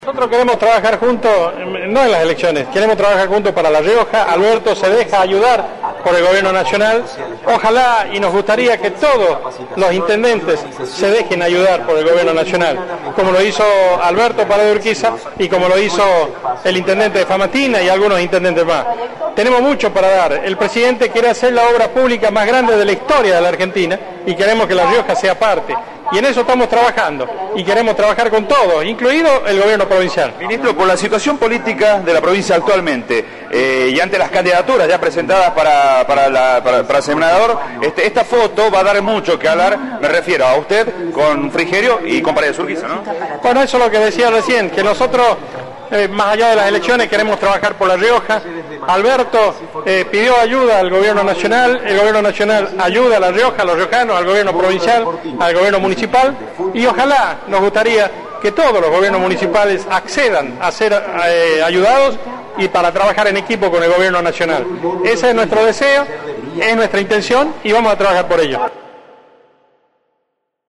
Nosotros queremos trabajar juntos, no en las elecciones, queremos trabajar juntos para La Rioja. Alberto se deja ayudar por el gobierno nacional. Ojalá y nos gustaría que todos los intendentes se dejen ayudar por el gobierno nacional, como lo hizo Alberto Paredes de Urquiza y como lo hizo el intendente de Famatina y algunos intendentes más. Tenemos mucho para dar. El presidente quiere hacer la obra pública más grande de la historia de la Argentina y queremos que La Rioja sea parte. Y en eso estamos trabajando y queremos trabajar con todos, incluido el gobierno provincial. Ministro, por la situación política de la provincia actualmente y ante las candidaturas ya presentadas para senador, esta foto va a dar mucho que hablar, me refiero a usted con Frigerio y con Paredes de Urquiza, ¿no? Bueno, eso es lo que decía recién, que nosotros, más allá de las elecciones, queremos trabajar por La Rioja. Alberto pidió ayuda al gobierno nacional, el gobierno nacional ayuda a La Rioja, a los riojanos, al gobierno provincial, al gobierno municipal, y ojalá nos gustaría que todos los gobiernos municipales accedan a ser ayudados y para trabajar en equipo con el gobierno nacional. Ese es nuestro deseo, es nuestra intención y vamos a trabajar por ello.